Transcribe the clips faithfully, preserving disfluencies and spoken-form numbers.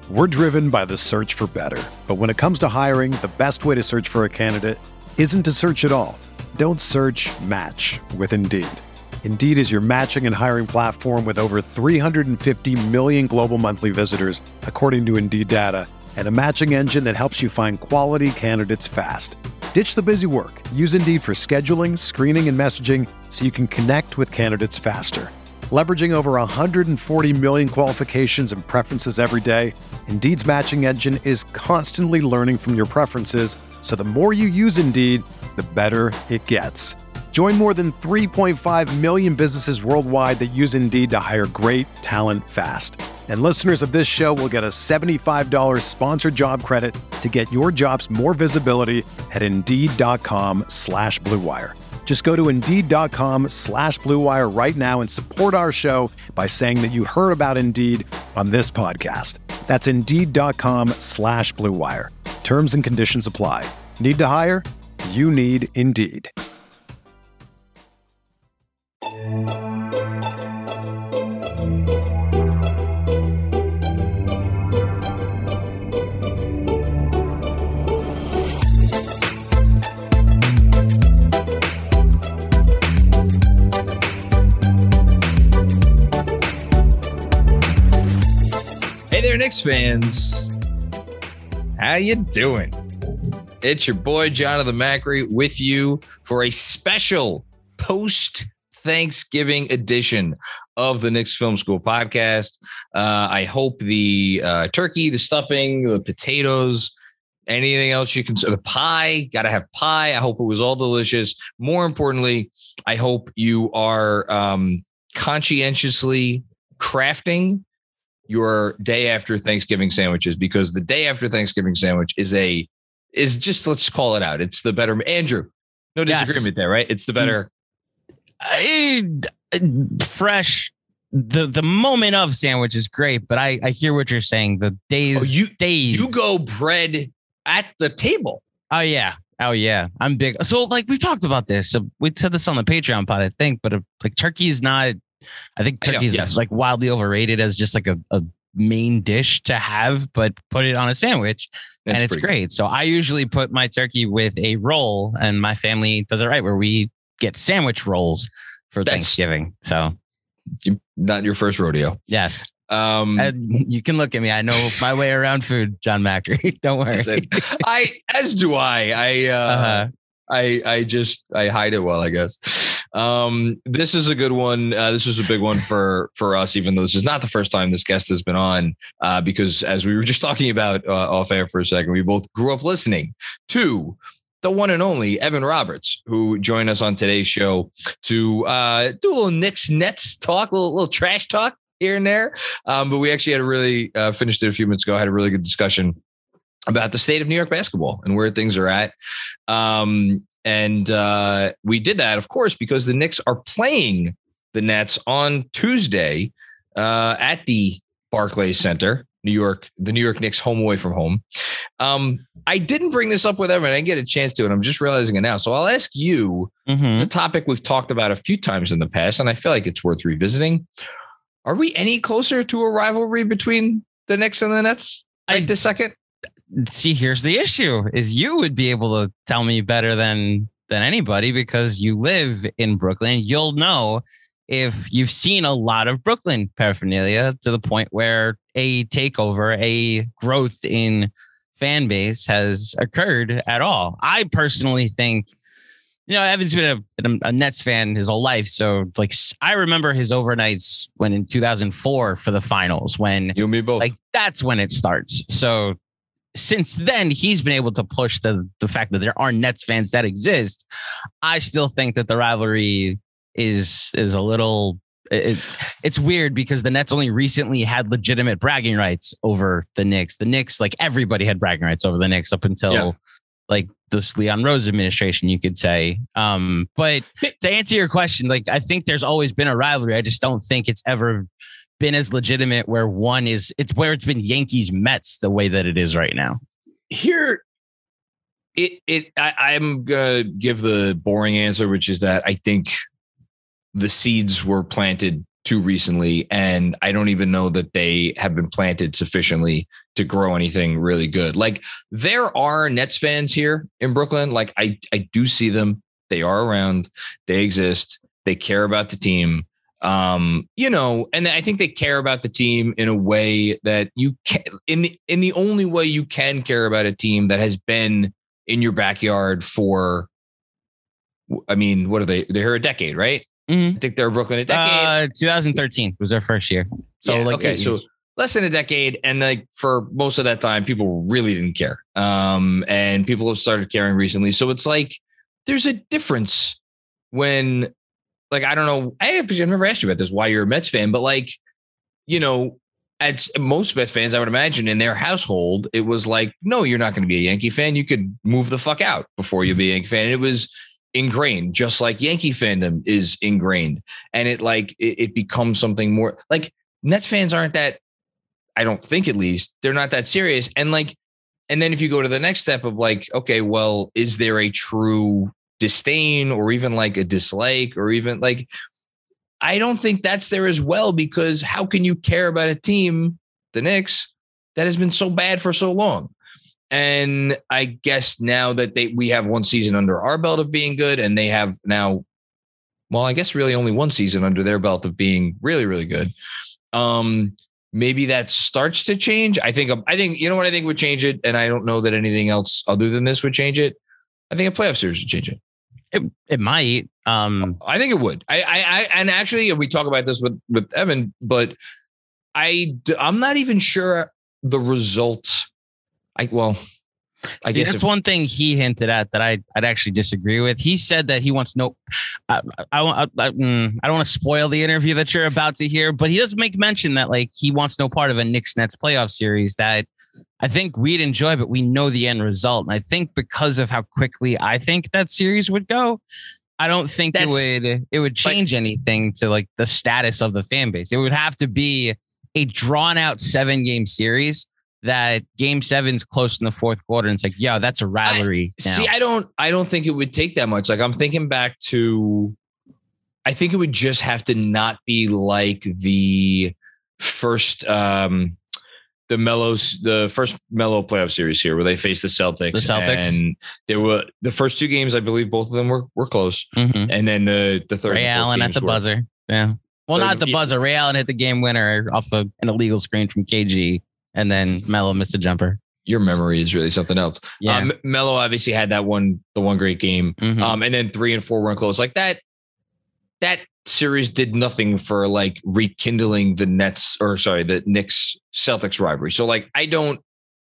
We're driven by the search for better. But when it comes to hiring, the best way to search for a candidate isn't to search at all. Don't search, match with Indeed. Indeed is your matching and hiring platform with over three hundred fifty million global monthly visitors, according to Indeed data, and a matching engine that helps you find quality candidates fast. Ditch the busy work. Use Indeed for scheduling, screening, and messaging so you can connect with candidates faster. Leveraging over one hundred forty million qualifications and preferences every day, Indeed's matching engine is constantly learning from your preferences, so the more you use Indeed, the better it gets. Join more than three point five million businesses worldwide that use Indeed to hire great talent fast. And listeners of this show will get a seventy-five dollars sponsored job credit to get your jobs more visibility at Indeed.com slash Blue Wire. Just go to Indeed.com slash Blue Wire right now and support our show by saying that you heard about Indeed on this podcast. That's Indeed.com slash Blue Wire. Terms and conditions apply. Need to hire? You need Indeed. Hey there, Knicks fans. How you doing? It's your boy, Jonathan Macri, with you for a special post-Thanksgiving edition of the Knicks Film School podcast. Uh, I hope the uh, turkey, the stuffing, the potatoes, anything else you can, the pie, got to have pie. I hope it was all delicious. More importantly, I hope you are um, conscientiously crafting your day after Thanksgiving sandwiches, because the day after Thanksgiving sandwich is a, is just, let's call it out. It's the better, Andrew, no disagreement yes. there, right? It's the better. I, fresh. The, the moment of sandwich is great, but I, I hear what you're saying. The days, oh, you, days. You go bread at the table. Oh yeah. Oh yeah. I'm big. So like we talked about this. So we said this on the Patreon pod, I think, but uh, like turkey is not, I think turkey is yes. like wildly overrated as just like a, a main dish to have, but put it on a sandwich That's and it's great. Good. So I usually put my turkey with a roll, and my family does it right where we get sandwich rolls for That's, Thanksgiving. So you, not your first rodeo. Yes. Um, you can look at me. I know my way around food, John Macri. Don't worry. I, said, I as do I. I, uh, uh-huh. I, I just, I hide it well, I guess. Um, this is a good one. Uh, this was a big one for, for us, even though this is not the first time this guest has been on, uh, because as we were just talking about uh, off air for a second, we both grew up listening to the one and only Evan Roberts, who joined us on today's show to uh, do a little Knicks Nets talk, a little, little trash talk here and there. Um, but we actually had a really uh, finished it a few minutes ago, had a really good discussion about the state of New York basketball and where things are at. Um, And uh, we did that, of course, because the Knicks are playing the Nets on Tuesday uh, at the Barclays Center, New York, the New York Knicks home away from home. Um, I didn't bring this up with Evan. I didn't get a chance to, and I'm just realizing it now. So I'll ask you mm-hmm. the topic we've talked about a few times in the past, and I feel like it's worth revisiting. Are we any closer to a rivalry between the Knicks and the Nets right I, this second? See, here's the issue is you would be able to tell me better than than anybody because you live in Brooklyn. You'll know if you've seen a lot of Brooklyn paraphernalia to the point where a takeover, a growth in fan base has occurred at all. I personally think, you know, Evan's been a, a Nets fan his whole life. So like, I remember his overnights when in two thousand four for the finals, when you and me both, like that's when it starts. So since then, he's been able to push the, the fact that there are Nets fans that exist. I still think that the rivalry is is a little, it, it's weird because the Nets only recently had legitimate bragging rights over the Knicks. The Knicks, like everybody had bragging rights over the Knicks up until yeah. like this Leon Rose administration, you could say. Um, but to answer your question, like I think there's always been a rivalry. I just don't think it's ever been as legitimate where one is it's where it's been Yankees Mets the way that it is right now. Here it it I, I'm gonna give the boring answer, which is that I think the seeds were planted too recently. And I don't even know that they have been planted sufficiently to grow anything really good. Like there are Nets fans here in Brooklyn. Like I, I do see them. They are around. They exist. They care about the team. Um, you know, and I think they care about the team in a way that you can, in the, in the only way you can care about a team that has been in your backyard for, I mean, what are they? They're here a decade, right? Mm-hmm. I think they're Brooklyn a decade. Uh, twenty thirteen was their first year. So yeah, like, okay. So less than a decade. And like for most of that time, people really didn't care. Um, and people have started caring recently. So it's like, there's a difference when, like, I don't know. I have I've never asked you about this, why you're a Mets fan, but like, you know, at most Mets fans, I would imagine in their household, it was like, no, you're not going to be a Yankee fan. You could move the fuck out before you be a Yankee fan. And it was ingrained, just like Yankee fandom is ingrained. And it like, it, it becomes something more like Nets fans aren't that, I don't think at least, they're not that serious. And like, and then if you go to the next step of like, okay, well, is there a true disdain or even like a dislike or even like, I don't think that's there as well, because how can you care about a team, the Knicks, that has been so bad for so long? And I guess now that they, we have one season under our belt of being good, and they have now, well, I guess really only one season under their belt of being really, really good. Um, maybe that starts to change. I think, I think, you know what I think would change it. And I don't know that anything else other than this would change it. I think a playoff series would change it. It, it might. Um, I think it would. I, I, I, and actually, we talk about this with, with Evan, but I, I'm not even sure the result. I, well, I See, guess that's if, one thing he hinted at that I, I'd actually disagree with. He said that he wants no, I, I, I, I, mm, I don't want to spoil the interview that you're about to hear, but he does make mention that like he wants no part of a Knicks Nets playoff series that I think we'd enjoy, but we know the end result. And I think because of how quickly I think that series would go, I don't think That's, it would it would change but, anything to like the status of the fan base. It would have to be a drawn out seven game series that game seven's close in the fourth quarter. And it's like, yeah, that's a rivalry. I, see, I don't I don't think it would take that much. Like I'm thinking back to, I think it would just have to not be like the first um the Melo's, the first Melo playoff series here where they faced the Celtics. The Celtics. And there were the first two games, I believe both of them were, were close. Mm-hmm. And then the, the third. Ray Allen at the were, buzzer. Yeah. Well, not the buzzer. Ray Allen hit the game winner off of an illegal screen from K G. And then Melo missed a jumper. Your memory is really something else. Yeah. Um, Melo obviously had that one, the one great game. Mm-hmm. Um, and then three and four weren't close. Like that, that series did nothing for like rekindling the Nets or sorry, the Knicks Celtics rivalry. So like, I don't,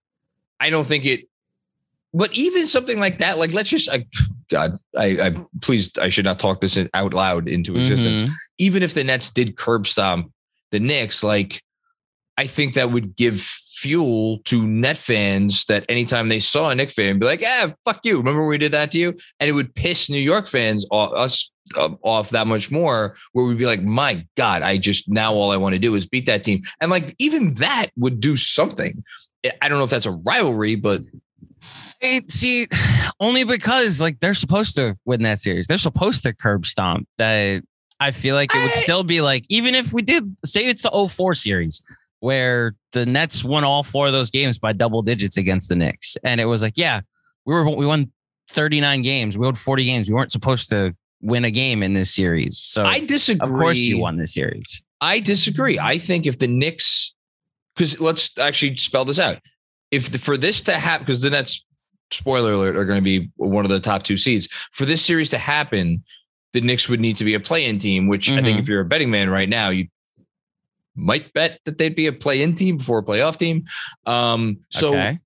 I don't think it, but even something like that, like, let's just, I, God, I, I, please, I should not talk this out loud into existence. Mm-hmm. Even if the Nets did curb stomp the Knicks, like, I think that would give fuel to Net fans that anytime they saw a Knicks fan be like, ah, fuck you. Remember when we did that to you? And it would piss New York fans off, us uh, off that much more, where we'd be like, my God, I just, now all I want to do is beat that team. And like, even that would do something. I don't know if that's a rivalry, but It, see, only because like they're supposed to win that series. They're supposed to curb stomp that. I feel like it would I, still be like, even if we did say it's the oh four series where the Nets won all four of those games by double digits against the Knicks. And it was like, yeah, we were, we won thirty-nine games. We won forty games. We weren't supposed to win a game in this series. So I disagree. Of course you won this series. I disagree. I think if the Knicks, because let's actually spell this out. If the, for this to happen, because the Nets, spoiler alert, are going to be one of the top two seeds. For this series to happen, the Knicks would need to be a play-in team, which mm-hmm. I think if you're a betting man right now, you might bet that they'd be a play-in team before a playoff team. Um, so, okay.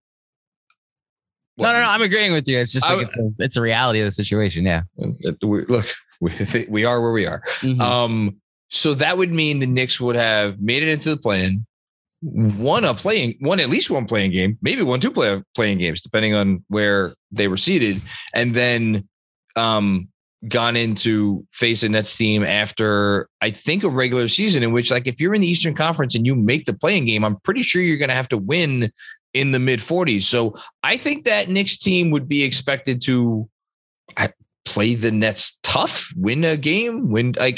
no, no, no, I'm agreeing with you. It's just like I, it's a it's a reality of the situation. Yeah, we, look, we we are where we are. Mm-hmm. Um, so that would mean the Knicks would have made it into the play-in, won a playing, won at least one playing game, maybe won two play playing games, depending on where they were seated, and then um. gone into face a Nets team after, I think, a regular season in which, like, if you're in the Eastern Conference and you make the playing game, I'm pretty sure you're going to have to win in the mid forties. So I think that Knicks team would be expected to play the Nets tough, win a game, win, like,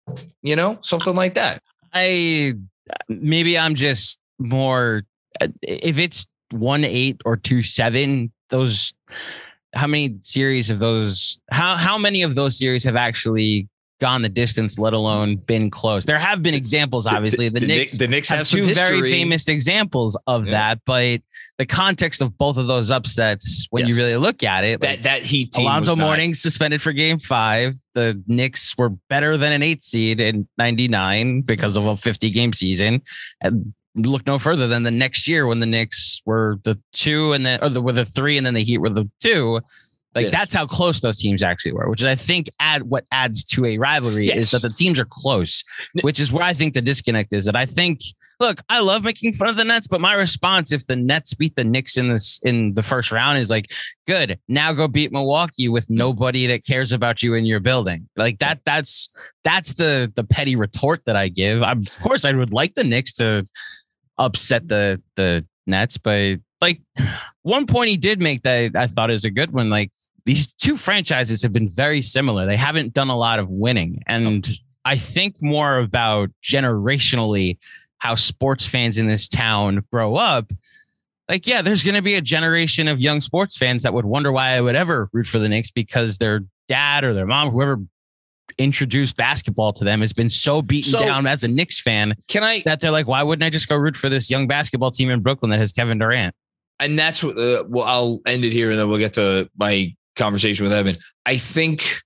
You know, something like that. I maybe I'm just more if it's one eight or two seven. Those how many series of those? How how many of those series have actually gone the distance, let alone been close? There have been examples, obviously. The, the, the Knicks, the Knicks have, have two very famous examples of yeah. that, but the context of both of those upsets, when yes. you really look at it, that like, that Heat team, Alonzo Mourning suspended for Game Five. The Knicks were better than an eight seed in ninety-nine because of a fifty game season, and look no further than the next year when the Knicks were the two and then or the, were the three and then the Heat were the two. Like yes. that's how close those teams actually were, which is I think add what adds to a rivalry yes. is that the teams are close, which is where I think the disconnect is. That I think, look, I love making fun of the Nets, but my response if the Nets beat the Knicks in this in the first round is like, good, now go beat Milwaukee with nobody that cares about you in your building. Like that, that's that's the the petty retort that I give. I'm, of course, I would like the Knicks to upset the the Nets, but like one point he did make that I thought is a good one. Like these two franchises have been very similar. They haven't done a lot of winning. And I think more about generationally how sports fans in this town grow up. Like, yeah, there's going to be a generation of young sports fans that would wonder why I would ever root for the Knicks because their dad or their mom, whoever introduced basketball to them, has been so beaten so, down as a Knicks fan can I, that they're like, why wouldn't I just go root for this young basketball team in Brooklyn that has Kevin Durant? And that's what, uh, well, I'll end it here and then we'll get to my conversation with Evan. I think,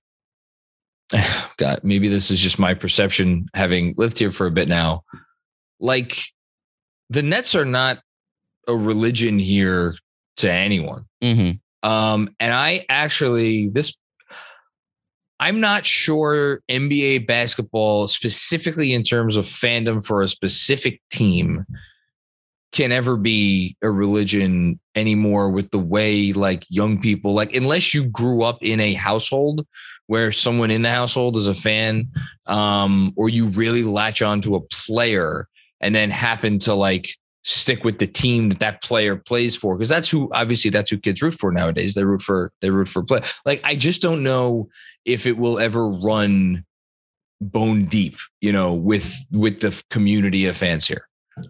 God, maybe this is just my perception having lived here for a bit now. Like the Nets are not a religion here to anyone. Mm-hmm. Um, and I actually, this, I'm not sure N B A basketball, specifically in terms of fandom for a specific team, can ever be a religion anymore with the way like young people, like unless you grew up in a household where someone in the household is a fan, um, or you really latch on to a player and then happen to like stick with the team that that player plays for. Cause that's who, obviously that's who kids root for nowadays. They root for, they root for play. Like, I just don't know if it will ever run bone deep, you know, with, with the community of fans here.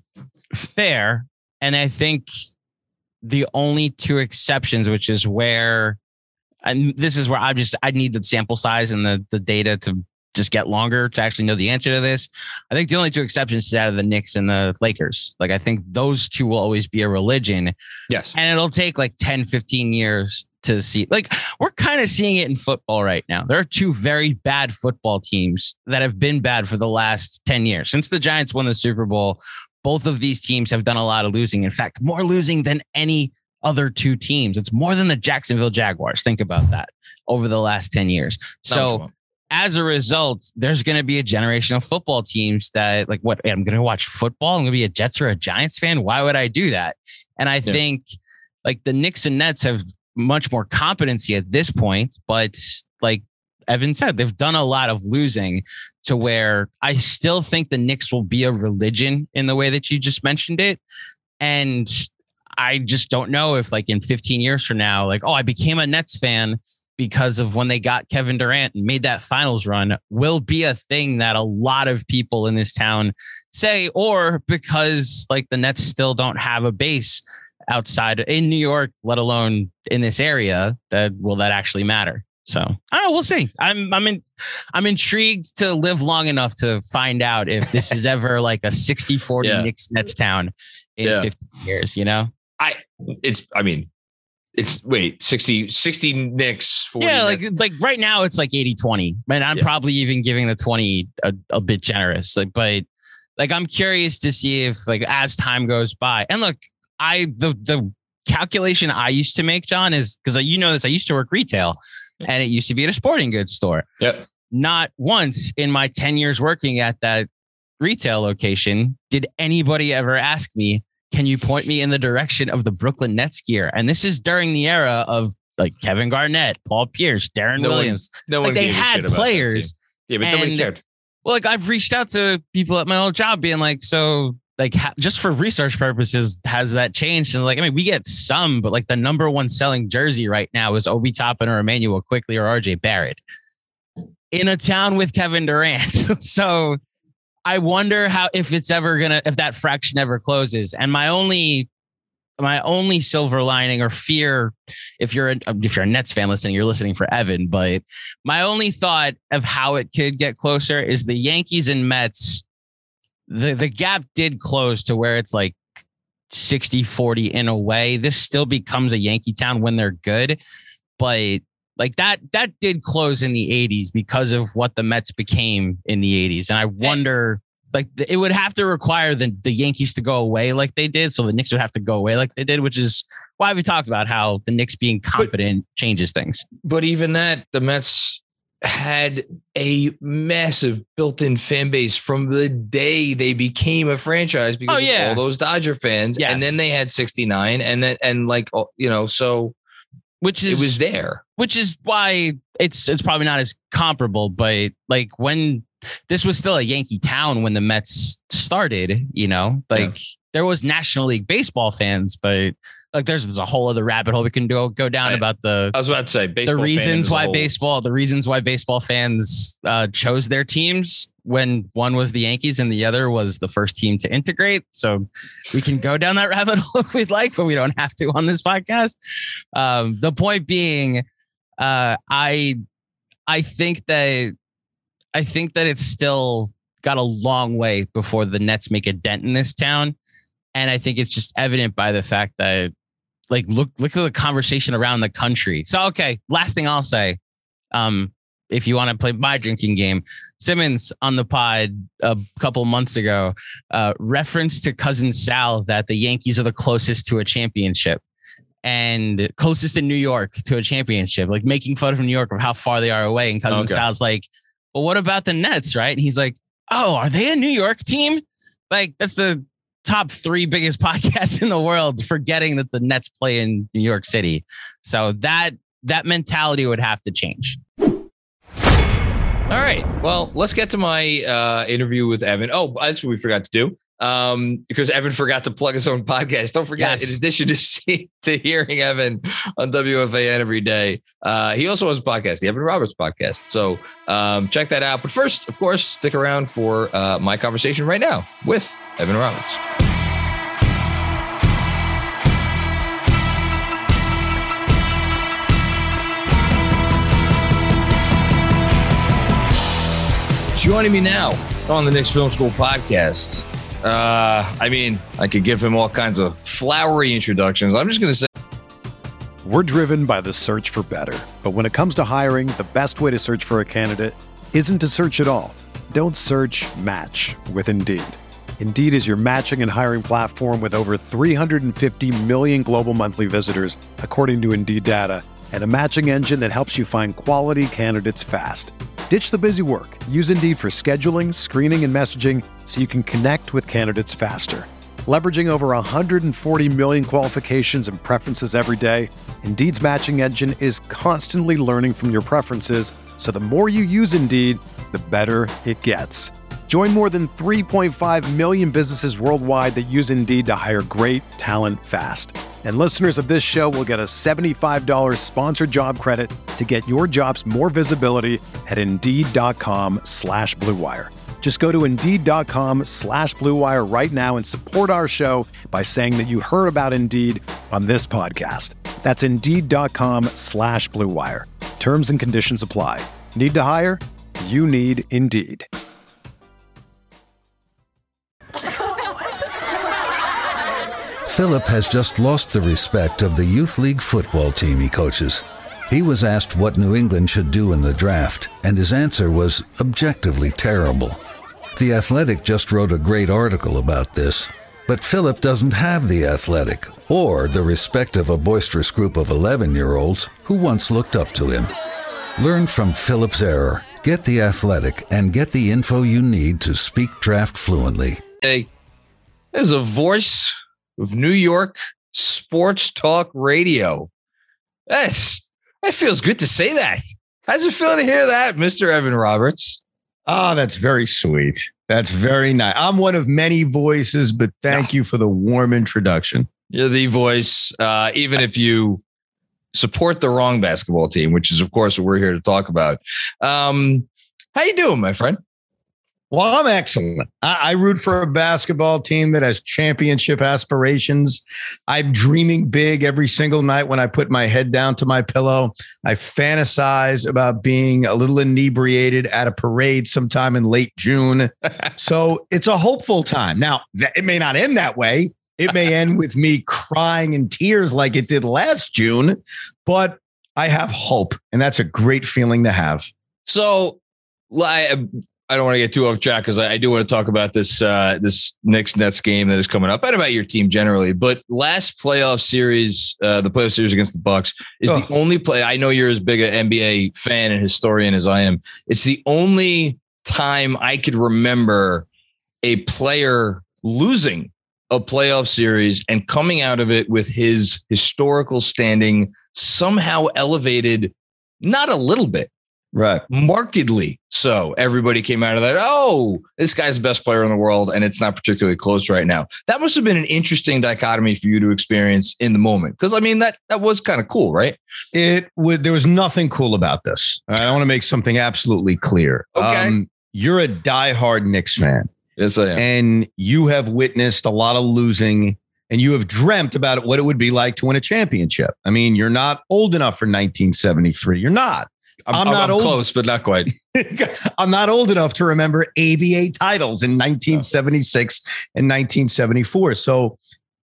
Fair. And I think the only two exceptions, which is where, and this is where I just, I need the sample size and the, the data to just get longer to actually know the answer to this. I think the only two exceptions to that are the Knicks and the Lakers. Like, I think those two will always be a religion. Yes. And it'll take like ten, fifteen years to see. Like, we're kind of seeing it in football right now. There are two very bad football teams that have been bad for the last ten years. Since the Giants won the Super Bowl, both of these teams have done a lot of losing. In fact, more losing than any other two teams. It's more than the Jacksonville Jaguars. Think about that over the last ten years. So as a result, there's going to be a generation of football teams that like, what, I'm going to watch football. I'm going to be a Jets or a Giants fan. Why would I do that? And I yeah. think like the Knicks and Nets have much more competency at this point, but like Evan said, they've done a lot of losing to where I still think the Knicks will be a religion in the way that you just mentioned it. And I just don't know if like in fifteen years from now, like, oh, I became a Nets fan because of when they got Kevin Durant and made that finals run, will be a thing that a lot of people in this town say, or because like the Nets still don't have a base outside in New York, let alone in this area, that will that actually matter? So I don't know. We'll see. I'm I'm in, I'm intrigued to live long enough to find out if this is ever like a sixty forty yeah. Knicks Nets town in yeah. fifty years, you know? I it's I mean, it's wait, sixty, sixty Knicks, forty yeah, like Nets. like right now it's like eighty twenty. Man, I'm yeah. probably even giving the twenty a, a bit generous. Like, but like I'm curious to see if like as time goes by. And look, I the the calculation I used to make, John, is because you know this, I used to work retail. And it used to be at a sporting goods store. Yep. Not once in my ten years working at that retail location did anybody ever ask me, can you point me in the direction of the Brooklyn Nets gear? And this is during the era of like Kevin Garnett, Paul Pierce, Darren no Williams. One, no like one they had players. Yeah, but and, nobody cared. Well, like I've reached out to people at my old job being like, so like ha- just for research purposes, has that changed? And like, I mean, we get some, but like the number one selling jersey right now is Obi Toppin or Emmanuel Quickley or R J Barrett. in a town with Kevin Durant. So I wonder how, if it's ever going to, if that fraction ever closes. And my only, my only silver lining or fear, if you're, a, if you're a Nets fan listening, you're listening for Evan, but my only thought of how it could get closer is the Yankees and Mets. The, the gap did close to where it's like sixty forty in a way. This still becomes a Yankee town when they're good, but like that, that did close in the eighties because of what the Mets became in the eighties. And I wonder, like, it would have to require the, the Yankees to go away like they did. So the Knicks would have to go away like they did, which is why we talked about how the Knicks being competent but, changes things. But even that, the Mets had a massive built-in fan base from the day they became a franchise because oh, yeah. of all those Dodger fans. Yes. And then they had sixty-nine and then, and like, you know, so which is, it was there, which is why it's, it's probably not as comparable, but like when this was still a Yankee town, when the Mets started, you know, like yeah. there was National League Baseball fans, but like there's, there's a whole other rabbit hole we can go go down I, about the. I was about to say baseball the reasons why whole... baseball, the reasons why baseball fans uh, chose their teams when one was the Yankees and the other was the first team to integrate. So we can go down that rabbit hole if we'd like, but we don't have to on this podcast. Um, the point being, uh, I I think that I think that it's still got a long way before the Nets make a dent in this town. And I think it's just evident by the fact that, like, look, look at the conversation around the country. So, okay, last thing I'll say, um, if you want to play my drinking game, Simmons on the pod a couple months ago, uh, referenced to Cousin Sal that the Yankees are the closest to a championship and closest in New York to a championship, like making fun of New York of how far they are away. And Cousin okay. Sal's like, well, what about the Nets, right? And he's like, oh, are they a New York team? Like, that's the top three biggest podcasts in the world, forgetting that the Nets play in New York City. So that that mentality would have to change. All right. Well, let's get to my uh, interview with Evan. Oh, that's what we forgot to do. Um, because Evan forgot to plug his own podcast. Don't forget, yes. in addition to see, to hearing Evan on W F A N every day, uh, he also has a podcast, the Evan Roberts podcast. So um, check that out. But first, of course, stick around for uh, my conversation right now with Evan Roberts. Joining me now on the Knicks Film School podcast. Uh, I mean, I could give him all kinds of flowery introductions. I'm just going to say. We're driven by the search for better. But when it comes to hiring, the best way to search for a candidate isn't to search at all. Don't search, match with Indeed. Indeed is your matching and hiring platform with over three hundred fifty million global monthly visitors, according to Indeed data, and a matching engine that helps you find quality candidates fast. Ditch the busy work. Use Indeed for scheduling, screening, and messaging so you can connect with candidates faster. Leveraging over one hundred forty million qualifications and preferences every day, Indeed's matching engine is constantly learning from your preferences, so the more you use Indeed, the better it gets. Join more than three point five million businesses worldwide that use Indeed to hire great talent fast. And listeners of this show will get a seventy-five dollars sponsored job credit to get your jobs more visibility at Indeed.com slash Blue Wire. Just go to Indeed.com slash Blue Wire right now and support our show by saying that you heard about Indeed on this podcast. That's Indeed.com slash Blue Wire. Terms and conditions apply. Need to hire? You need Indeed. Philip has just lost the respect of the youth league football team he coaches. He was asked what New England should do in the draft, and his answer was objectively terrible. The Athletic just wrote a great article about this, but Philip doesn't have the Athletic or the respect of a boisterous group of eleven-year-olds who once looked up to him. Learn from Philip's error, get the Athletic, and get the info you need to speak draft fluently. Hey, there's a voice of New York sports talk radio. That's that feels good to say that. How's it feel to hear that, Mister Evan Roberts? Oh, that's very sweet. That's very nice. I'm one of many voices, but thank yeah. you for the warm introduction. You're the voice, uh, even if you support the wrong basketball team, which is, of course, what we're here to talk about. Um, How you doing, my friend? Well, I'm excellent. I, I root for a basketball team that has championship aspirations. I'm dreaming big every single night when I put my head down to my pillow. I fantasize about being a little inebriated at a parade sometime in late June. So it's a hopeful time. Now, it may not end that way. It may end with me crying in tears like it did last June, but I have hope, and that's a great feeling to have. So, I, I don't want to get too off track because I, I do want to talk about this uh, this Knicks Nets game that is coming up, and about your team generally. But last playoff series, uh, the playoff series against the Bucks, is oh. the only play. I know you're as big an N B A fan and historian as I am. It's the only time I could remember a player losing a playoff series and coming out of it with his historical standing somehow elevated, not a little bit. Right. Markedly so. Everybody came out of that. Oh, this guy's the best player in the world. And it's not particularly close right now. That must have been an interesting dichotomy for you to experience in the moment. Because, I mean, that that was kind of cool, right? It would. There was nothing cool about this. I want to make something absolutely clear. Okay. Um, you're a diehard Knicks fan. Yes, I am. And you have witnessed a lot of losing. And you have dreamt about what it would be like to win a championship. I mean, you're not old enough for nineteen seventy-three. You're not. I'm, I'm not I'm old. Close, but not quite. I'm not old enough to remember A B A titles in nineteen seventy-six and nineteen seventy-four. So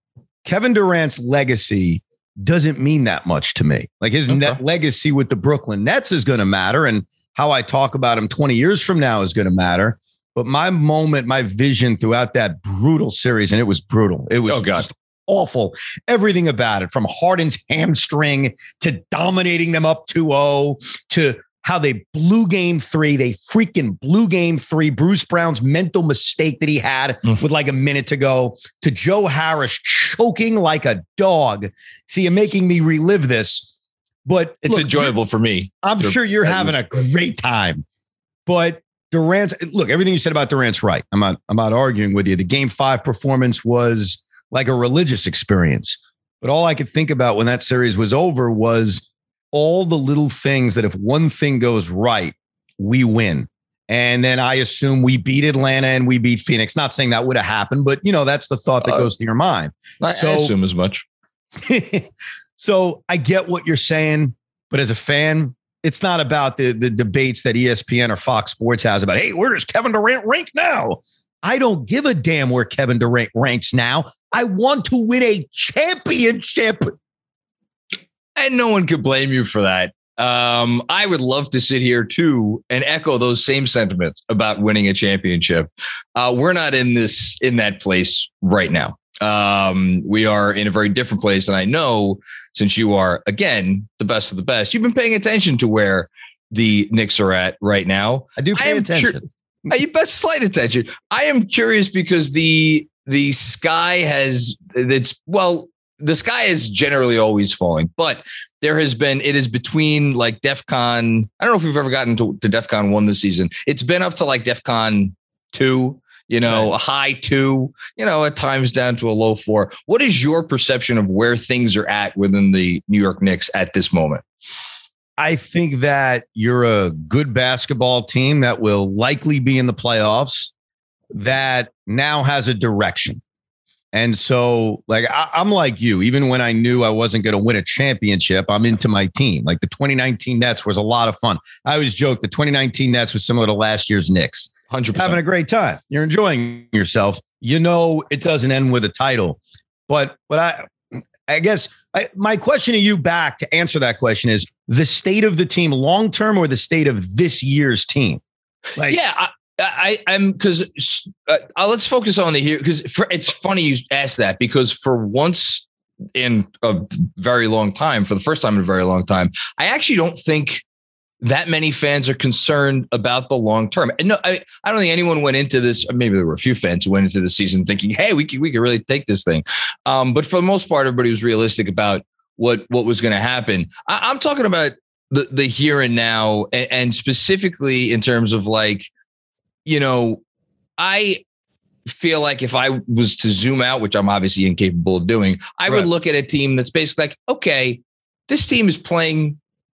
Kevin Durant's legacy doesn't mean that much to me. Like his okay. net legacy with the Brooklyn Nets is going to matter. And how I talk about him twenty years from now is going to matter. But my moment, my vision throughout that brutal series, and it was brutal. It was oh, God. just awful. Everything about it, from Harden's hamstring to dominating them up two oh to how they blew game three. They freaking blew game three. Bruce Brown's mental mistake that he had mm. with like a minute to go, to Joe Harris choking like a dog. See, you're making me relive this, but it's look, enjoyable for me. I'm sure you're having a great time, but Durant's, look, everything you said about Durant's right. I'm not, I'm not arguing with you. The game five performance was like a religious experience. But all I could think about when that series was over was all the little things that if one thing goes right, we win. And then I assume we beat Atlanta and we beat Phoenix. Not saying that would have happened, but you know, that's the thought that uh, goes to your mind. I, so, I assume as much. So I get what you're saying, but as a fan, it's not about the, the debates that E S P N or Fox Sports has about, hey, where does Kevin Durant rank now? I don't give a damn where Kevin Durant ranks now. I want to win a championship. And no one could blame you for that. Um, I would love to sit here too and echo those same sentiments about winning a championship. Uh, we're not in this, in that place right now. Um, we are in a very different place. And I know, since you are, again, the best of the best, you've been paying attention to where the Knicks are at right now. I do pay I attention. Cu- you bet slight attention. I am curious because the the sky has it's well, the sky is generally always falling, but there has been it is between like DEFCON. I don't know if we've ever gotten to, to DEFCON one this season. It's been up to like DEFCON two. You know, right. A high two, you know, at times down to a low four. What is your perception of where things are at within the New York Knicks at this moment? I think that you're a good basketball team that will likely be in the playoffs, that now has a direction. And so, like, I, I'm like you, even when I knew I wasn't going to win a championship, I'm into my team. Like the twenty nineteen Nets was a lot of fun. I always joke the twenty nineteen Nets was similar to last year's Knicks. one hundred percent. Having a great time. You're enjoying yourself. You know, it doesn't end with a title. But but I I guess I, my question to you back to answer that question is the state of the team long term or the state of this year's team? Like, yeah, I, I, I'm because uh, let's focus on the here because it's funny you asked that because for once in a very long time, for the first time in a very long time, I actually don't think that many fans are concerned about the long term. And no, I, I don't think anyone went into this. Maybe there were a few fans who went into the season thinking, hey, we could, we could really take this thing. Um, but for the most part, everybody was realistic about what, what was going to happen. I, I'm talking about the, the here and now, and, and specifically in terms of like, you know, I feel like if I was to zoom out, which I'm obviously incapable of doing, I right. would look at a team that's basically like, okay, this team is playing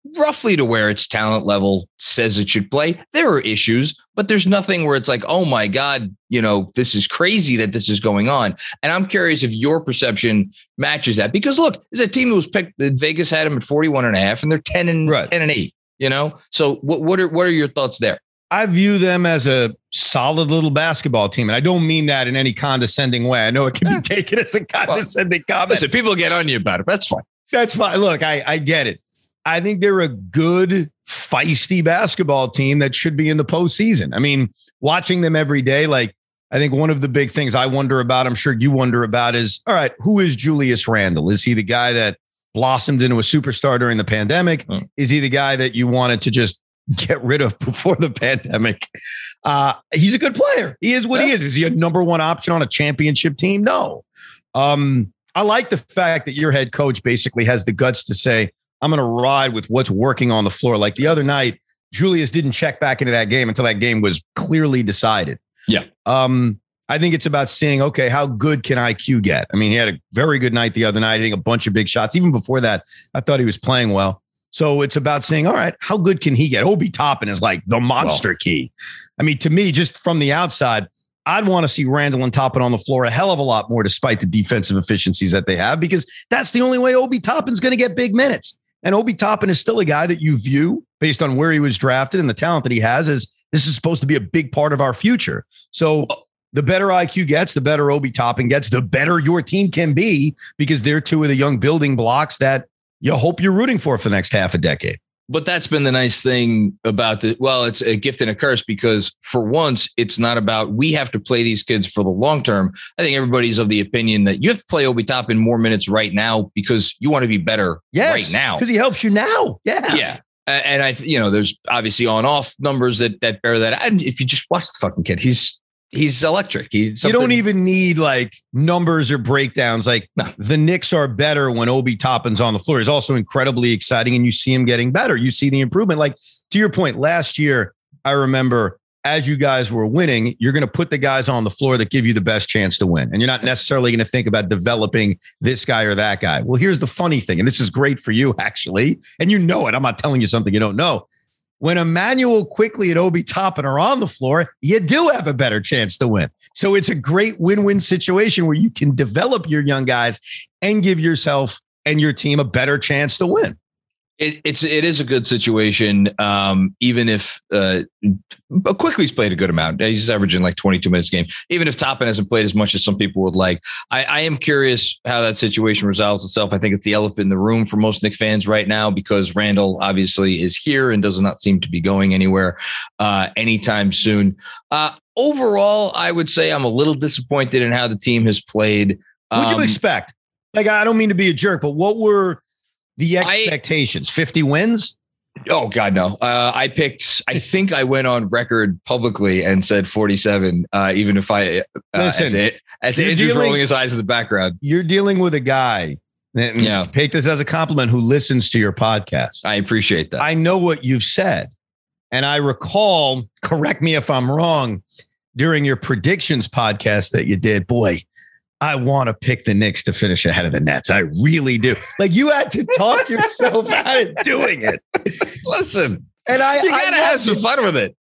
roughly to where its talent level says it should play. There are issues, but there's nothing where it's like, oh my God, you know, this is crazy that this is going on. And I'm curious if your perception matches that, because look, it's a team that was picked. Vegas had them at forty-one and a half and they're ten and right. ten and eight, you know? So what, what are, what are your thoughts there? I view them as a solid little basketball team. And I don't mean that in any condescending way. I know it can be taken as a condescending well, comment. Listen, people get on you about it, but that's fine. That's fine. Look, I, I get it. I think they're a good, feisty basketball team that should be in the postseason. I mean, watching them every day, like, I think one of the big things I wonder about, I'm sure you wonder about, is, all right, who is Julius Randle? Is he the guy that blossomed into a superstar during the pandemic? Hmm. Is he the guy that you wanted to just get rid of before the pandemic? Uh, he's a good player. He is what yeah. he is. Is he a number one option on a championship team? No. Um, I like the fact that your head coach basically has the guts to say, I'm going to ride with what's working on the floor. Like the other night, Julius didn't check back into that game until that game was clearly decided. Yeah. Um, I think it's about seeing, okay, how good can I Q get? I mean, he had a very good night the other night, hitting a bunch of big shots. Even before that, I thought he was playing well. So it's about saying, all right, how good can he get? Obi Toppin is like the monster well, key. I mean, to me, just from the outside, I'd want to see Randle and Toppin on the floor a hell of a lot more, despite the defensive efficiencies that they have, because that's the only way Obi Toppin's going to get big minutes. And Obi Toppin is still a guy that you view, based on where he was drafted and the talent that he has, as this is supposed to be a big part of our future. So the better I Q gets, the better Obi Toppin gets, the better your team can be, because they're two of the young building blocks that you hope you're rooting for for the next half a decade. But that's been the nice thing about the, well, it's a gift and a curse, because for once, it's not about, we have to play these kids for the long term. I think everybody's of the opinion that you have to play Obi Toppin more minutes right now because you want to be better yes, right now. Because he helps you now. Yeah. Yeah. And I, you know, there's obviously on off numbers that, that bear that. And if you just watch the fucking kid, he's, He's electric. He's you don't even need like numbers or breakdowns. Like no. The Knicks are better when Obi Toppin's on the floor. He's also incredibly exciting, and you see him getting better. You see the improvement. Like, to your point, last year, I remember as you guys were winning, you're going to put the guys on the floor that give you the best chance to win. And you're not necessarily going to think about developing this guy or that guy. Well, here's the funny thing, and this is great for you, actually. And you know it. I'm not telling you something you don't know. When Immanuel Quickley and Obi Toppin are on the floor, you do have a better chance to win. So it's a great win-win situation where you can develop your young guys and give yourself and your team a better chance to win. It, it's it is a good situation, um, even if uh, Quickley's played a good amount. He's averaging like twenty-two minutes a game. Even if Toppin hasn't played as much as some people would like, I, I am curious how that situation resolves itself. I think it's the elephant in the room for most Knicks fans right now, because Randle obviously is here and does not seem to be going anywhere uh, anytime soon. Uh, overall, I would say I'm a little disappointed in how the team has played. Um, What'd you expect? Like, I don't mean to be a jerk, but what were the expectations? I, fifty wins? Oh God, no. Uh, I picked, I think I went on record publicly and said forty-seven, uh, even if I, uh, Listen, as it, as Andrew's rolling his eyes in the background. You're dealing with a guy, and yeah. take this as a compliment, who listens to your podcast. I appreciate that. I know what you've said. And I recall, correct me if I'm wrong, during your predictions podcast that you did, boy, I want to pick the Knicks to finish ahead of the Nets. I really do. Like, you had to talk yourself out of doing it. Listen, and I you gotta I have some fun with it.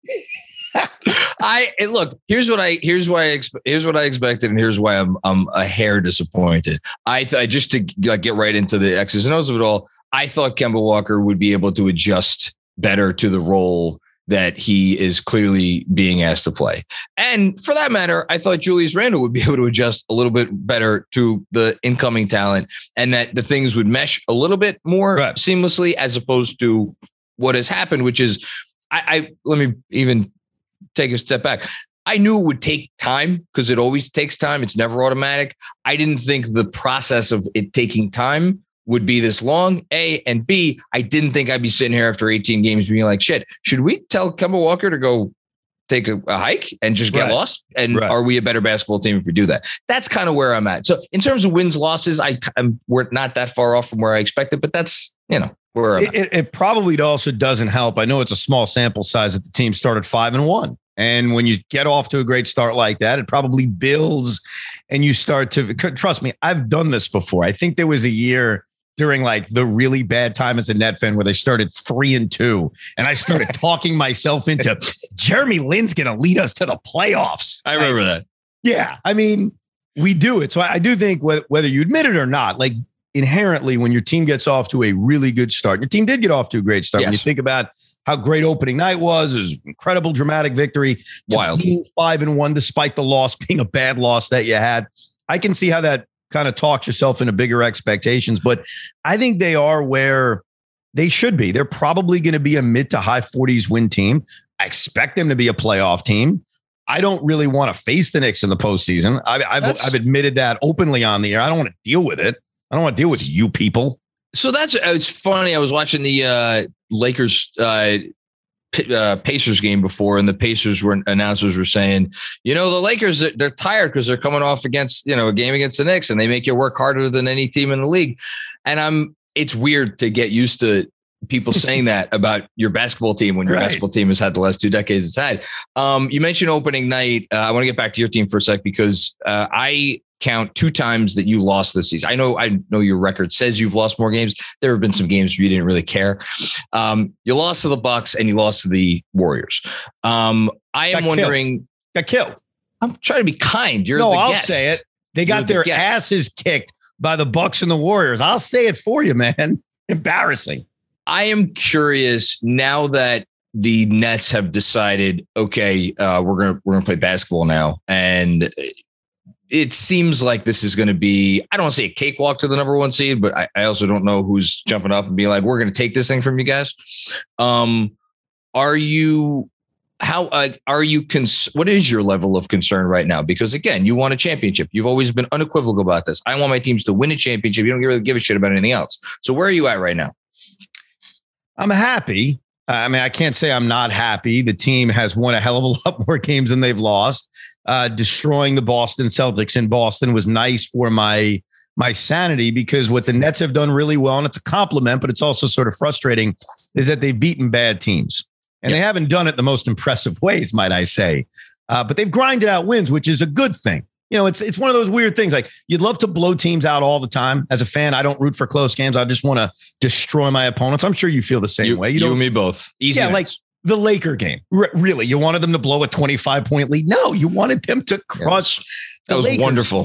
I look. Here's what I here's why I expe- here's what I expected, and here's why I'm I'm a hair disappointed. I th- just to like get right into the X's and O's of it all. I thought Kemba Walker would be able to adjust better to the role that he is clearly being asked to play. And for that matter, I thought Julius Randle would be able to adjust a little bit better to the incoming talent, and that the things would mesh a little bit more right. seamlessly, as opposed to what has happened, which is, I, I let me even take a step back. I knew it would take time, because it always takes time. It's never automatic. I didn't think the process of it taking time would be this long, A, and B, I didn't think I'd be sitting here after eighteen games being like, shit, should we tell Kemba Walker to go take a, a hike and just get right. lost? And right. are we a better basketball team if we do that? That's kind of where I'm at. So in terms of wins, losses, I, I'm, we're not that far off from where I expected, but that's, you know, where I'm it, it, it probably also doesn't help. I know it's a small sample size that the team started five and one. And when you get off to a great start like that, it probably builds, and you start to, trust me, I've done this before. I think there was a year during like the really bad time as a Net fan where they started three and two. And I started talking myself into Jeremy Lin's going to lead us to the playoffs. I remember like, that. Yeah. I mean, we do it. So I, I do think wh- whether you admit it or not, like inherently when your team gets off to a really good start, your team did get off to a great start. Yes. When you think about how great opening night was, it was an incredible dramatic victory. Wild. Being five and one, despite the loss being a bad loss that you had. I can see how that kind of talks yourself into bigger expectations, but I think they are where they should be. They're probably going to be a mid to high forties win team. I expect them to be a playoff team. I don't really want to face the Knicks in the postseason. I, I've, I've admitted that openly on the air. I don't want to deal with it. I don't want to deal with you people. So that's, it's funny. I was watching the uh, Lakers uh, uh, Pacers game before, and the Pacers were announcers were saying, you know, the Lakers, they're tired because they're coming off against, you know, a game against the Knicks, and they make you work harder than any team in the league. And I'm, it's weird to get used to people saying that about your basketball team when your right. basketball team has had the last two decades it's had. Um, you mentioned opening night. Uh, I want to get back to your team for a sec because uh, I count two times that you lost this season. I know, I know your record says you've lost more games. There have been some games where you didn't really care. Um, you lost to the Bucks and you lost to the Warriors. Um, I am got wondering, killed. got killed. I'm trying to be kind. You're no, the I'll guest. say it. They got You're their the asses kicked by the Bucks and the Warriors. I'll say it for you, man. Embarrassing. I am curious now that the Nets have decided, okay, uh, we're gonna we're gonna play basketball now, and it seems like this is going to be, I don't want to say a cakewalk to the number one seed, but I, I also don't know who's jumping up and being like, we're going to take this thing from you guys. Um, are you, how, uh, are you, cons- what is your level of concern right now? Because again, you won a championship. You've always been unequivocal about this. I want my teams to win a championship. You don't really give a shit about anything else. So where are you at right now? I'm happy. I mean, I can't say I'm not happy. The team has won a hell of a lot more games than they've lost. Uh, destroying the Boston Celtics in Boston was nice for my my sanity because what the Nets have done really well, and it's a compliment, but it's also sort of frustrating, is that they've beaten bad teams. And yep. they haven't done it the most impressive ways, might I say. Uh, but they've grinded out wins, which is a good thing. You know, it's it's one of those weird things. Like you'd love to blow teams out all the time. As a fan, I don't root for close games. I just want to destroy my opponents. I'm sure you feel the same you, way. You, you and me both. Easy. Yeah, nights. Like the Laker game. R- really, you wanted them to blow a twenty-five point lead? No, you wanted them to crush. That was Lakers. Wonderful.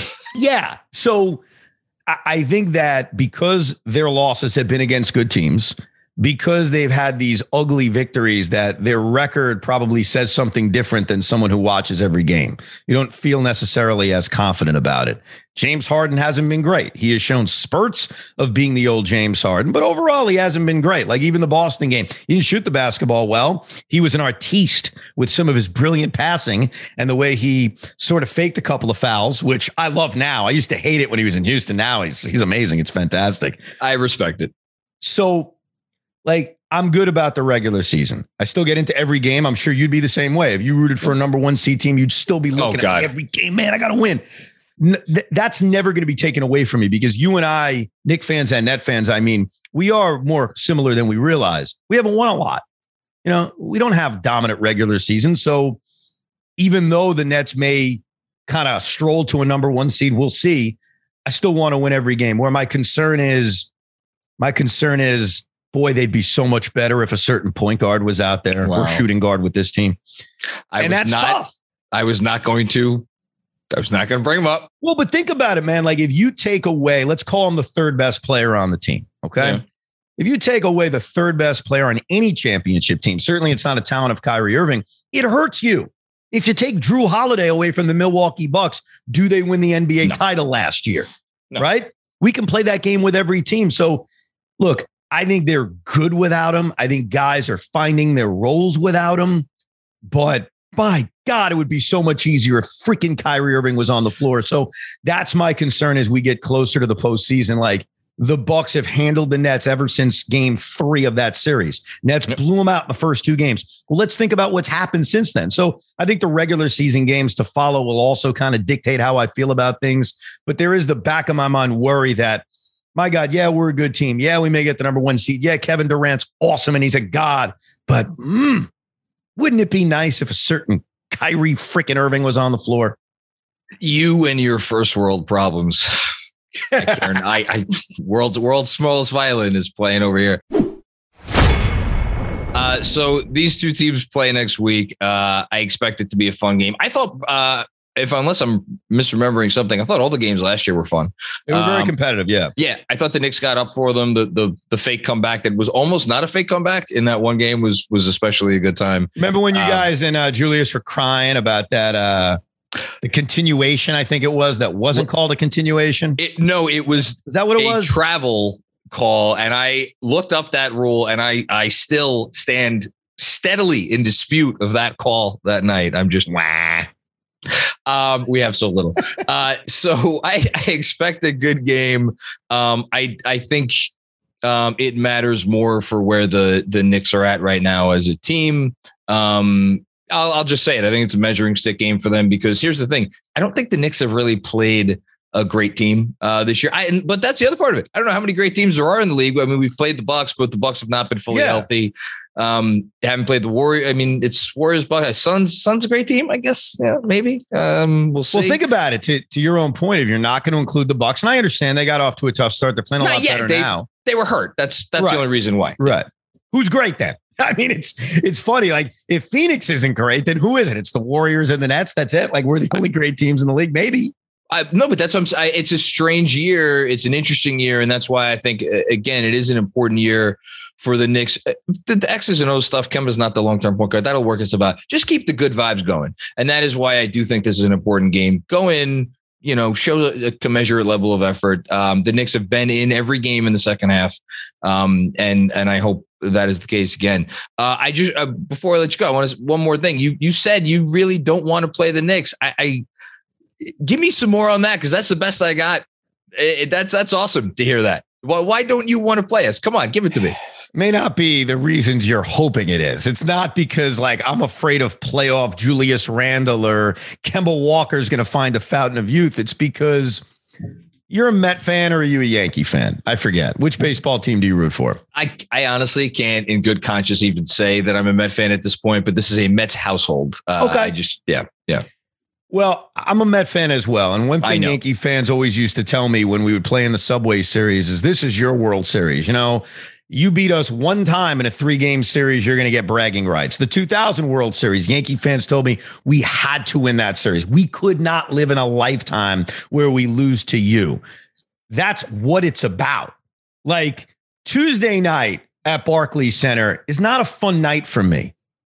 Yeah. So I, I think that because their losses have been against good teams, because they've had these ugly victories, that their record probably says something different than someone who watches every game. You don't feel necessarily as confident about it. James Harden hasn't been great. He has shown spurts of being the old James Harden, but overall he hasn't been great. Like even the Boston game, he didn't shoot the basketball well. He was an artiste with some of his brilliant passing and the way he sort of faked a couple of fouls, which I love now. I used to hate it when he was in Houston. Now he's he's amazing. It's fantastic. I respect it. So like, I'm good about the regular season. I still get into every game. I'm sure you'd be the same way. If you rooted for a number one seed team, you'd still be looking oh, at every game. Man, I got to win. N- th- that's never going to be taken away from me because you and I, Knick fans and Net fans, I mean, we are more similar than we realize. We haven't won a lot. You know, we don't have dominant regular seasons. So even though the Nets may kind of stroll to a number one seed, we'll see. I still want to win every game. Where my concern is, my concern is, boy, they'd be so much better if a certain point guard was out there wow. or shooting guard with this team. I and was that's not, tough. I was not going to, I was not going to bring him up. Well, but think about it, man. Like if you take away, let's call him the third best player on the team. Okay. Yeah. If you take away the third best player on any championship team, certainly it's not a talent of Kyrie Irving. It hurts you. If you take Drew Holiday away from the Milwaukee Bucks, do they win the N B A no. title last year? No. Right. We can play that game with every team. So look, I think they're good without him. I think guys are finding their roles without him. But by God, it would be so much easier if freaking Kyrie Irving was on the floor. So that's my concern as we get closer to the postseason. Like the Bucks have handled the Nets ever since game three of that series. Nets yep. blew them out in the first two games. Well, let's think about what's happened since then. So I think the regular season games to follow will also kind of dictate how I feel about things. But there is the back of my mind worry that, my God, yeah, we're a good team. Yeah, we may get the number one seed. Yeah, Kevin Durant's awesome and he's a god. But mm, wouldn't it be nice if a certain Kyrie freaking Irving was on the floor? You and your first world problems. I, Karen, I, I world's world's smallest violin is playing over here. Uh, so these two teams play next week. Uh, I expect it to be a fun game. I thought, uh, if unless I'm misremembering something, I thought all the games last year were fun. They were very um, competitive. Yeah. Yeah. I thought the Knicks got up for them. The, the, the fake comeback that was almost not a fake comeback in that one game was, was especially a good time. Remember when you um, guys and uh, Julius were crying about that, uh, the continuation, I think it was, that wasn't called a continuation. It, no, it was. Is that what it a was? Travel call. And I looked up that rule and I, I still stand steadily in dispute of that call that night. I'm just, wah. Um, we have so little. Uh, so I, I expect a good game. Um, I, I think um, it matters more for where the, the Knicks are at right now as a team. Um, I'll, I'll just say it. I think it's a measuring stick game for them because here's the thing. I don't think the Knicks have really played a great team uh, this year. I, but that's the other part of it. I don't know how many great teams there are in the league. I mean, we've played the Bucks, but the Bucks have not been fully yeah. healthy. Um, haven't played the Warriors. I mean, it's Warriors, Bucks, Suns. Suns a great team, I guess. Yeah, maybe. Um, we'll see. Well, think about it. To, to your own point, if you're not going to include the Bucks, and I understand they got off to a tough start. They're playing a not lot yet. better they, now. They were hurt. That's that's right. the only reason why. Right. Who's great then? I mean, it's it's funny. Like, if Phoenix isn't great, then who is it? It's the Warriors and the Nets. That's it. Like, we're the only great teams in the league, maybe. I, no, but that's what I'm saying. It's a strange year. It's an interesting year. And that's why I think, again, it is an important year for the Knicks. The, the X's and O's stuff, Kemba's not the long-term point guard. That'll work. It's about just keep the good vibes going. And that is why I do think this is an important game. Go in, you know, show a, a commensurate level of effort. Um, the Knicks have been in every game in the second half. Um, and, and I hope that is the case again. Uh, I just, uh, before I let you go, I want to, one more thing. You, you said you really don't want to play the Knicks. I, I Give me some more on that because that's the best I got. It, that's that's awesome to hear that. Well, why don't you want to play us? Come on, give it to me. May not be the reasons you're hoping it is. It's not because like I'm afraid of playoff Julius Randle or Kemba Walker's going to find a fountain of youth. It's because you're a Met fan or are you a Yankee fan? I forget. Which baseball team do you root for? I, I honestly can't in good conscience even say that I'm a Met fan at this point, but this is a Mets household. Uh, okay. I just, yeah, yeah. Well, I'm a Met fan as well. And one thing Yankee fans always used to tell me when we would play in the Subway Series is this is your World Series. You know, you beat us one time in a three game series, you're going to get bragging rights. The two thousand World Series, Yankee fans told me we had to win that series. We could not live in a lifetime where we lose to you. That's what it's about. Like Tuesday night at Barclays Center is not a fun night for me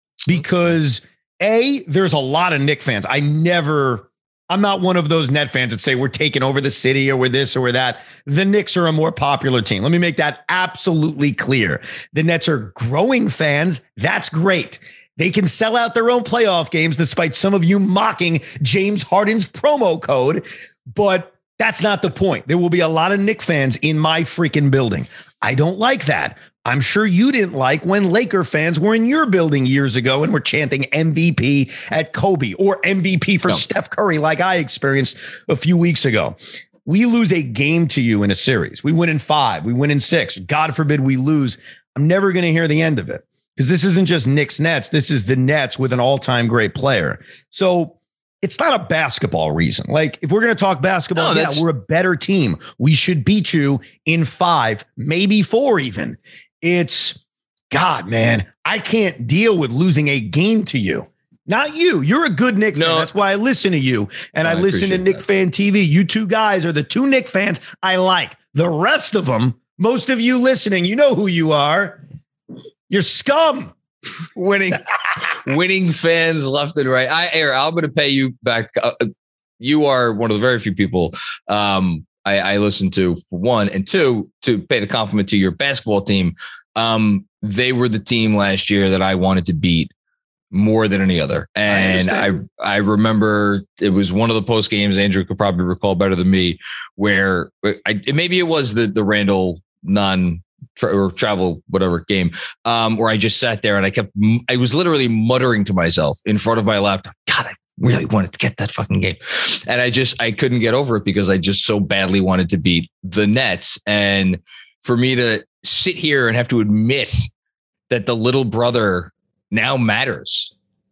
because A, there's a lot of Knicks fans. I never, I'm not one of those Net fans that say we're taking over the city or we're this or we're that. The Knicks are a more popular team. Let me make that absolutely clear. The Nets are growing fans. That's great. They can sell out their own playoff games despite some of you mocking James Harden's promo code. But that's not the point. There will be a lot of Knicks fans in my freaking building. I don't like that. I'm sure you didn't like when Laker fans were in your building years ago and were chanting M V P at Kobe or M V P for no. Steph Curry like I experienced a few weeks ago. We lose a game to you in a series. We win in five. We win in six. God forbid we lose. I'm never going to hear the end of it because this isn't just Knicks Nets. This is the Nets with an all-time great player. So it's not a basketball reason. Like if we're going to talk basketball, no, yeah, we're a better team. We should beat you in five, maybe four even. It's God, man, I can't deal with losing a game to you. Not you. You're a good Knicks no. fan. That's why I listen to you. And no, I, I listen to Knicks Fan T V. You two guys are the two Knicks fans I like. The rest of them, most of you listening, you know who you are. You're scum. Winning, winning fans left and right. I, Air, I'm going to pay you back. Uh, you are one of the very few people um, I, I listen to, for one, and two, to pay the compliment to your basketball team. Um, they were the team last year that I wanted to beat more than any other. And I, I, I remember it was one of the post games, Andrew could probably recall better than me, where I, maybe it was the, the Randall non Tra- or travel, whatever game, um, where I just sat there and I kept, I was literally muttering to myself in front of my laptop, God, I really wanted to get that fucking game. And I just, I couldn't get over it because I just so badly wanted to beat the Nets. And for me to sit here and have to admit that the little brother now matters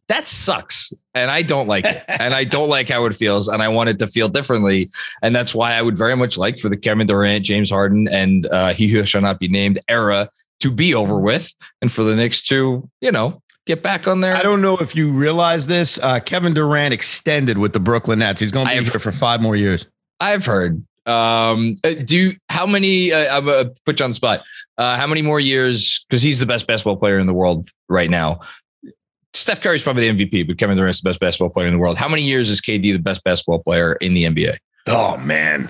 that sucks. And I don't like it. And I don't like how it feels. And I want it to feel differently. And that's why I would very much like for the Kevin Durant, James Harden, and uh, he who shall not be named era to be over with. And for the Knicks to, you know, get back on there. I don't know if you realize this. Uh, Kevin Durant extended with the Brooklyn Nets. He's going to be I've, here for five more years. I've heard. Um, do you, how many, uh, I'm going to put you on the spot. Uh, how many more years? Because he's the best basketball player in the world right now. Steph Curry's probably the M V P, but Kevin Durant's the best basketball player in the world. How many years is K D the best basketball player in the N B A? Oh, man.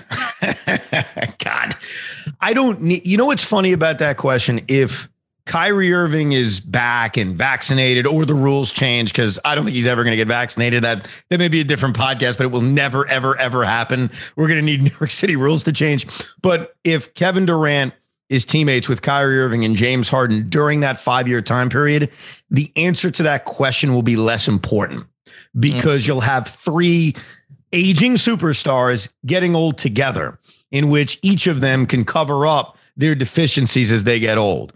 God, I don't need, you know, what's funny about that question? If Kyrie Irving is back and vaccinated or the rules change, because I don't think he's ever going to get vaccinated. That that may be a different podcast, but it will never, ever, ever happen. We're going to need New York City rules to change. But if Kevin Durant is teammates with Kyrie Irving and James Harden during that five-year time period, the answer to that question will be less important because mm-hmm. you'll have three aging superstars getting old together in which each of them can cover up their deficiencies as they get old.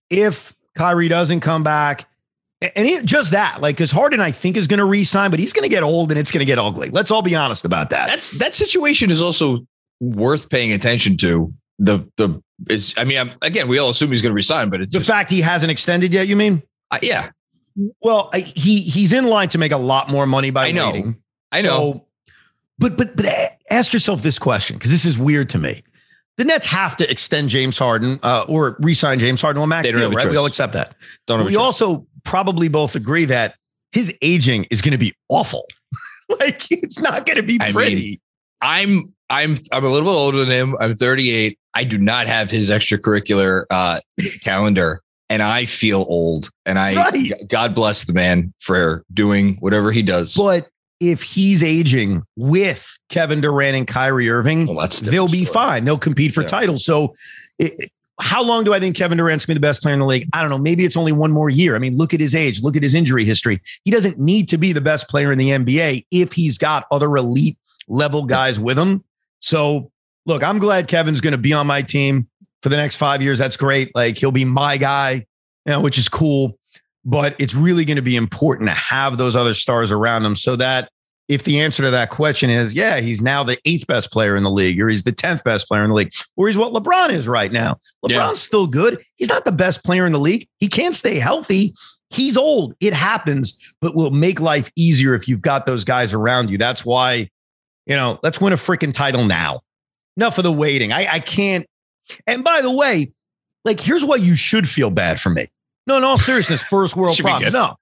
If Kyrie doesn't come back, and it, just that, like, because Harden, I think, is going to re-sign, but he's going to get old and it's going to get ugly. Let's all be honest about that. That's that situation is also worth paying attention to. The the is I mean, I'm, again, we all assume he's going to resign, but it's the just, fact he hasn't extended yet. You mean? Uh, yeah. Well, I, he he's in line to make a lot more money by I know. waiting. I know. So, but but but ask yourself this question, because this is weird to me. The Nets have to extend James Harden uh, or re-sign James Harden on max they don't deal, have a right? choice. We all accept that. Don't have we also probably both agree that his aging is going to be awful. Like, it's not going to be I pretty. Mean, I'm I'm I'm a little bit older than him. I'm thirty-eight. I do not have his extracurricular uh, calendar, and I feel old. And I, right. God bless the man for doing whatever he does. But if he's aging with Kevin Durant and Kyrie Irving, well, that's they'll be story. fine. They'll compete for yeah. titles. So it, how long do I think Kevin Durant's going to be the best player in the league? I don't know. Maybe it's only one more year. I mean, look at his age. Look at his injury history. He doesn't need to be the best player in the N B A if he's got other elite level guys with him. So look, I'm glad Kevin's going to be on my team for the next five years. That's great. Like, he'll be my guy, you know, which is cool. But it's really going to be important to have those other stars around him so that if the answer to that question is, yeah, he's now the eighth best player in the league, or he's the tenth best player in the league, or he's what LeBron is right now. LeBron's yeah. still good. He's not the best player in the league. He can't stay healthy. He's old. It happens, but will make life easier if you've got those guys around you. That's why, you know, let's win a freaking title now. Enough of the waiting. I, I can't. And by the way, like, here's why you should feel bad for me. No, in all seriousness, first world problem. No.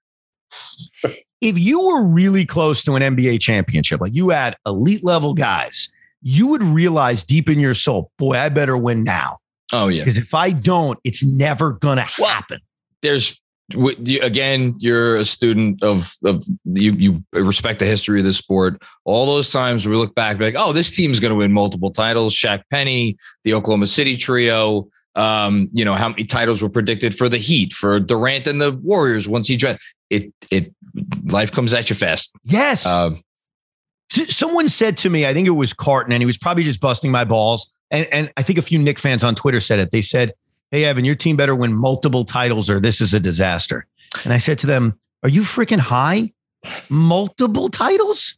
If you were really close to an N B A championship, like you had elite level guys, you would realize deep in your soul, boy, I better win now. Oh, yeah. Because if I don't, it's never going to happen. Well, there's, again, you're a student of, of you, you respect the history of the sport. All those times we look back, like, oh, this team's going to win multiple titles. Shaq Penny, the Oklahoma City trio. Um, you know, how many titles were predicted for the Heat, for Durant and the Warriors once he drafted. It, it, life comes at you fast. Yes. Um, Someone said to me, I think it was Carton, and he was probably just busting my balls. And, and I think a few Knicks fans on Twitter said it. They said, hey, Evan, your team better win multiple titles or this is a disaster. And I said to them, are you freaking high? Multiple titles?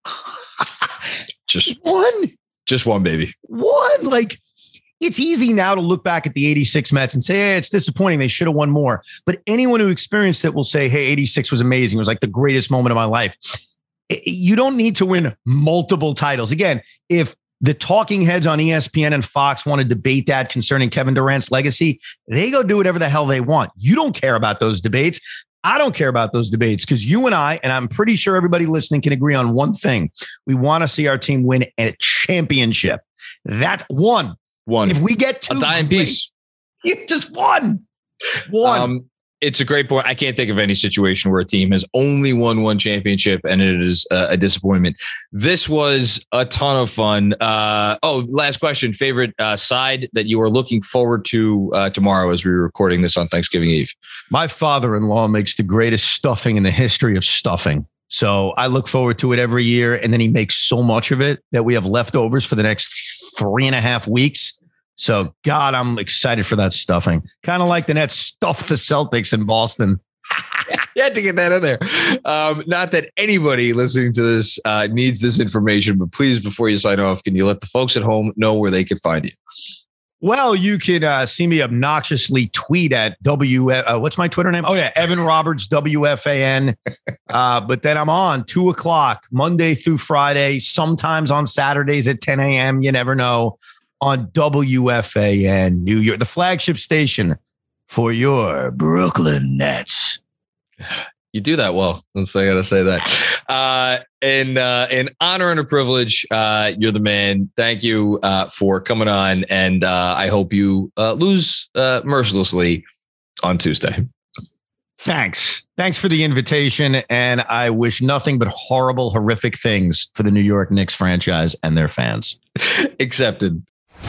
Just one. Just one, baby. One. Like, it's easy now to look back at the eighty-six Mets and say, hey, it's disappointing. They should have won more. But anyone who experienced it will say, hey, eighty-six was amazing. It was like the greatest moment of my life. You don't need to win multiple titles. Again, if the talking heads on E S P N and Fox want to debate that concerning Kevin Durant's legacy, they go do whatever the hell they want. You don't care about those debates. I don't care about those debates because you and I, and I'm pretty sure everybody listening can agree on one thing. We want to see our team win a championship. That's one. One. If we get two, a dying piece, just one. One. Um, it's a great point. I can't think of any situation where a team has only won one championship and it is a, a disappointment. This was a ton of fun. Uh, oh, last question. Favorite uh, side that you are looking forward to uh, tomorrow as we're recording this on Thanksgiving Eve? My father-in-law makes the greatest stuffing in the history of stuffing. So I look forward to it every year. And then he makes so much of it that we have leftovers for the next three and a half weeks. So, God, I'm excited for that stuffing. Kind of like the Nets stuffed the Celtics in Boston. You had to get that in there. Um, not that anybody listening to this uh, needs this information, but please, before you sign off, can you let the folks at home know where they can find you? Well, you can uh, see me obnoxiously tweet at W. Uh, what's my Twitter name? Oh, yeah. Evan Roberts, W F A N. Uh, but then I'm on two o'clock, Monday through Friday, sometimes on Saturdays at ten a.m. You never know, on W F A N, New York, the flagship station for your Brooklyn Nets. You do that well. So I got to say that. Uh, in, uh, in honor and a privilege, uh, you're the man. Thank you uh, for coming on. And uh, I hope you uh, lose uh, mercilessly on Tuesday. Thanks. Thanks for the invitation. And I wish nothing but horrible, horrific things for the New York Knicks franchise and their fans. Accepted.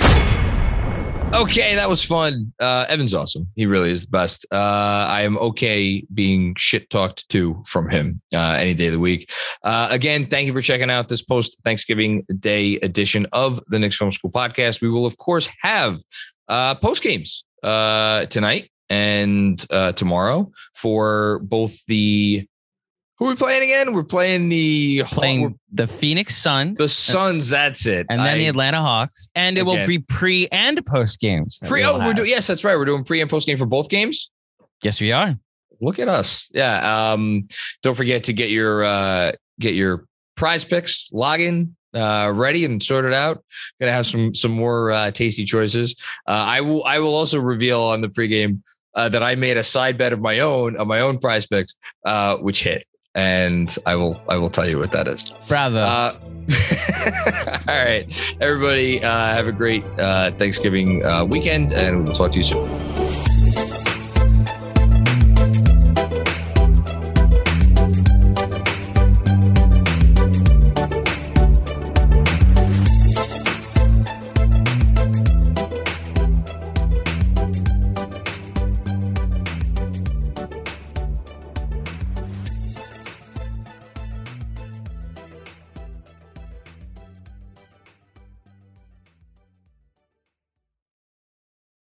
Okay, that was fun. Uh, Evan's awesome. He really is the best. Uh, I am okay being shit talked to from him uh, any day of the week. Uh, again, thank you for checking out this post-Thanksgiving Day edition of the Knicks Film School podcast. We will, of course, have uh, post games uh, tonight and uh, tomorrow for both the. Who are we playing again? We're playing the playing we're, the Phoenix Suns. The Suns, that's it. And then I, the Atlanta Hawks. And it again, will be pre and post games. Pre oh, we're doing yes, that's right. We're doing pre and post game for both games. Yes, we are. Look at us. Yeah. Um, don't forget to get your uh, get your prize picks login uh, ready and sorted out. Gonna have some some more uh, tasty choices. Uh, I will I will also reveal on the pregame uh, that I made a side bet of my own of my own prize picks, uh, which hit. And I will I will tell you what that is. Bravo. Uh, all right, everybody, uh, have a great uh, Thanksgiving uh, weekend, and we'll talk to you soon.